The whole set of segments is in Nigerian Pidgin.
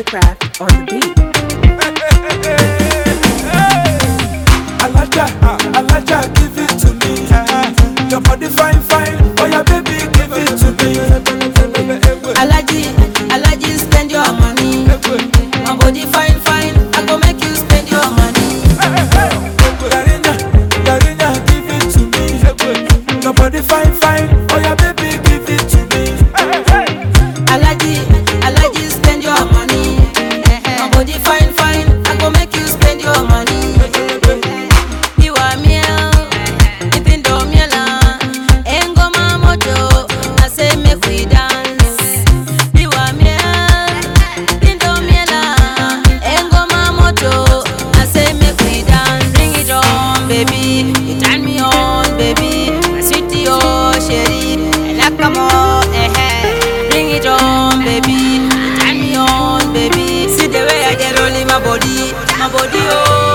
Mastercraft on the beat. Alaja, give it to me. Your body fine, oh yeah, baby, give it to me. Alaji, spend your money. My body fine, I go make you spend your money. Yarinya, give it to me. Your body fine, oh yeah, baby, give it to me. Alaji, spend your money. My body fine, I go make you spend your money. You are meal, ipindo miela, engoma mojo, I say make we dance. You are meal, ipindo miela, engoma mojo, I say make we dance. Bring it on, baby, you turn me on, baby, my sweetie, oh chérie, and come on, bring it on, baby, you turn me on, baby. See the way I get rolling my body, oh.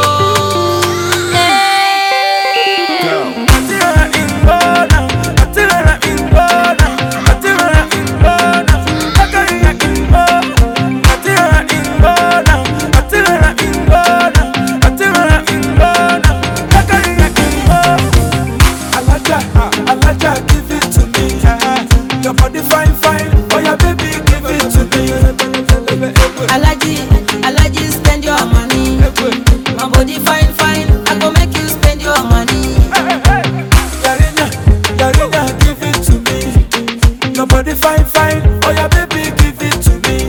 Alaja, give it to me. Your body fine, oh yeah, baby, give it to me. Alaji, spend your money. My body fine, I go make you spend your money. Yarinya, give it to me. Your body fine, oh yeah, baby, give it to me.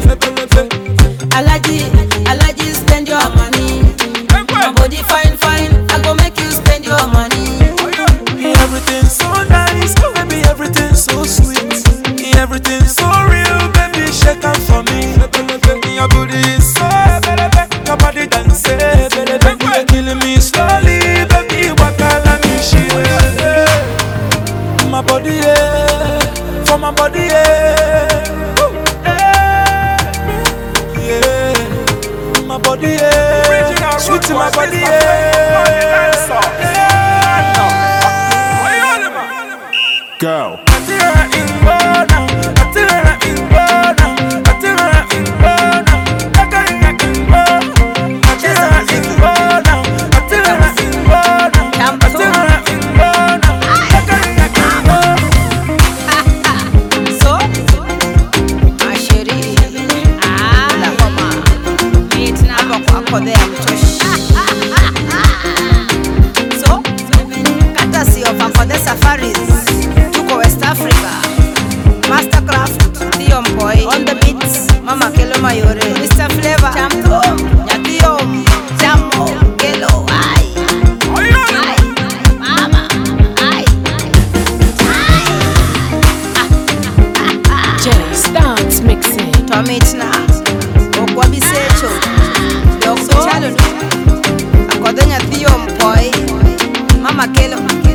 Alaji, spend your money. My body fine, I go make you spend your money. Everything's so nice, baby, everything's so sweet. Everything's so real, baby, shake up for me. Your booty is so your body dance, baby, you're killing me slowly, baby, waka like me shit. My body, yeah, for my body, yeah. Yeah, my body, yeah, sweet to my body, yeah. Go. So, courtesy of Afode Safaris, Tuko West Africa, Mastercraft, Theo Boy, on the beats, Mama Kelo Mayore, Mr. Flavor, Champo, Nyatio, Jammo, Kelo, ay, Mama, ay, Jay starts mixing. Tomitna, Okwabi Secho, Dr. Chalo, Akodenya Theo Boy, Mama Kelo.